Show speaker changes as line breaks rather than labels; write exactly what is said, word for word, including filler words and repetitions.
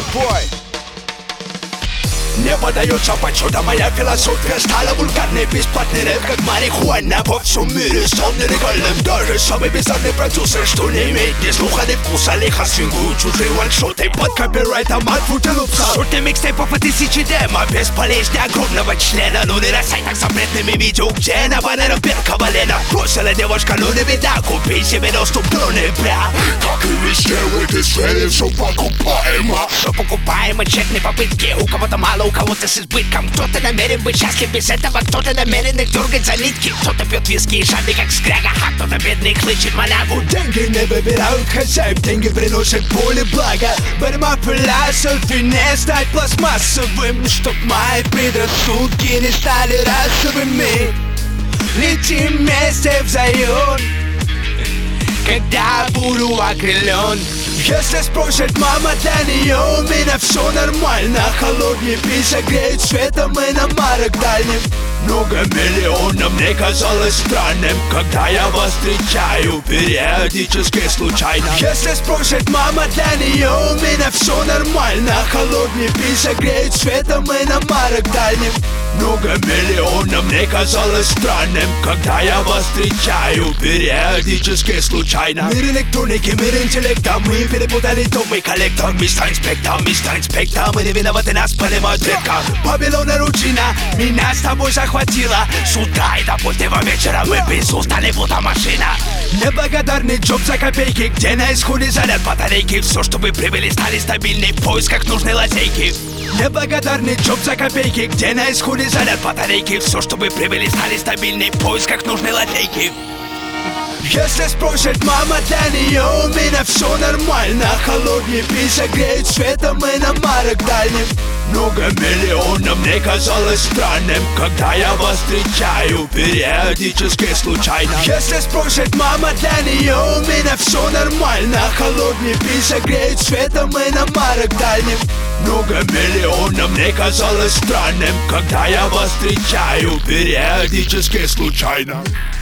бой. Не подается почета, моя философия стала вульгарной. Бесплатный рэп, как марихуана во всем мире стал нелегальным. Даже самый бездарный продюсер, что не имеет ни слуха, ни вкуса, лихо свингуют чужие ваншоты под копирайтом от футилупса. Сотни микстейпов и тысячи демо, бесполезнее огромного члена. Ну не на сайтах с запретными видео, где на баннерах белка валена. Бросила девушка, ну не беда, купи себе доступ до ноября.
Как и везде в этой сфере все покупаемо.
Все покупаемо, тщетные попытки, у кого-то мало, у кого-то с избытком. Кто-то намерен быть счастлив без этого, кто-то намерен их дергать за нитки. Кто-то пьет виски и жадный как скряга, а кто-то бедный хлычет маляву. Деньги не выбирают хозяев, деньги приносят боль и благо. Борьба философии не стать пластмассовым, чтоб мои предрассудки не стали расовыми. Летим вместе в Зайон, когда буду окрылен. Если спросит мама, для нее у меня все нормально. Холодный пицца греет светом иномарок дальним. Многомиллионно мне казалось странным, когда я вас встречаю периодически случайно. Если спросит мама, для нее у меня все нормально. Холодный пицца греет светом иномарок дальним. Многомиллионно мне казалось странным, когда я вас встречаю периодически случайно. Мир электроники, мир интеллекта, мы перепутали дом и коллектор. Мистер Инспектор, мистер Инспектор, мы не виноваты, нас понимают редко. Вавилон рутина меня с тобой захватила. С утра и до позднего вечера мы без устали, будто машина. Неблагодарный джоб за копейки, где на исходе заряд батарейки. Все, что вы привели, стали стабильны в поисках нужной лазейки. Неблагодарный джоб за копейки, где на исходе заряд батарейки. Все, что вы привели, стали стабильны в поисках нужной лазейки. Если спросит мама, для нее у меня все нормально. Холодный пицца греет светом иномарок дальним. Многомиллионно мне казалось странным, когда я вас встречаю периодически случайно. Если спросит мама, для нее у меня все нормально. Холодный пицца греет светом иномарок дальним. Многомиллионно мне казалось странным, когда я вас встречаю периодически случайно.